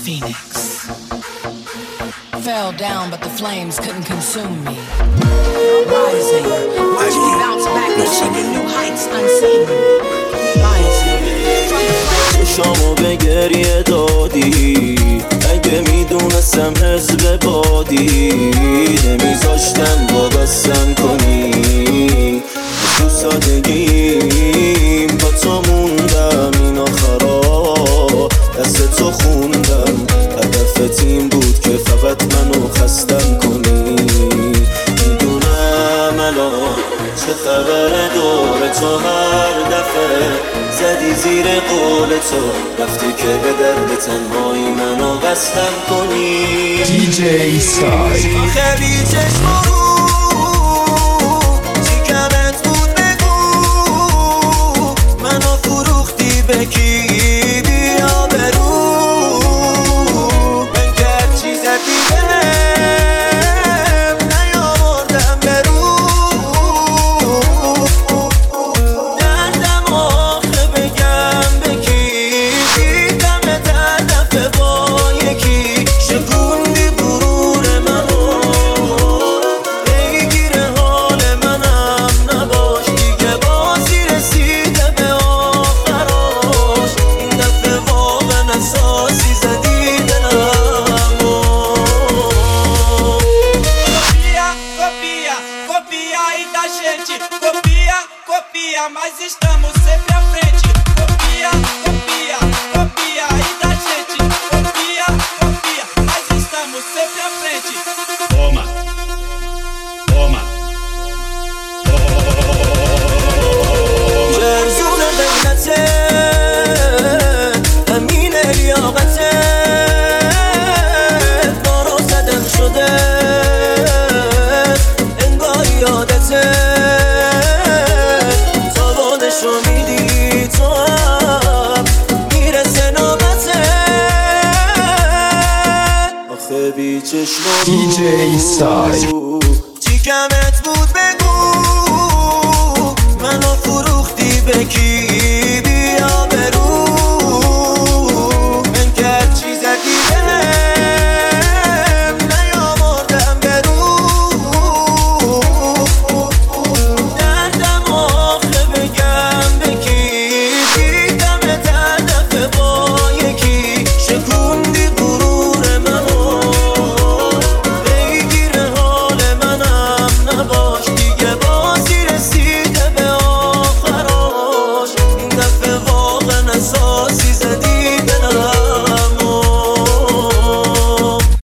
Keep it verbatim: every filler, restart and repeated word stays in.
phoenix. Fell down, but the flames couldn't consume me. Rising, watch me bounce back, achieving new heights unseen. Rising, from the flames. شامو به گریه دادی، اگه میدونستم حزب بادی نمیذاشتم وابستم کنی. تو سادگیم با تو موندم این آخرا، دست تو خوندم. هدفت این بود که فقط منو خستم کنی. میدونم الان چه خبر دور تو، هر دفعه زدی زیر قول تو، رفتی که به درد تنهایی منو بستم کنی. دی جی سای آخه بی چشم رو چی کمت بود بگو، منو فروختی به کی بیا برو. من کرد چیزت دیدم نیاوردم برو. دردم آخه بگم به کی، دیدم هدف با یکی. شکوندی برور منو، بگیر حال منم نباش دیگه. بازی رسیده به آخراش، این دفعه واقعا اساسی زدی دلمو. Copia, copia, copia aí da gente. Copia, copia, mas estamos sempre à frente. Copia, copia, copia aí da gente. Copia, copia, mas estamos sempre à frente. Toma, toma, جرزون بینته همین لیاقته، بارو زدن شده انگار یادته. زبانشو میدی تو هم میرسه نوبته. آخه بی چشم دی جی سای رو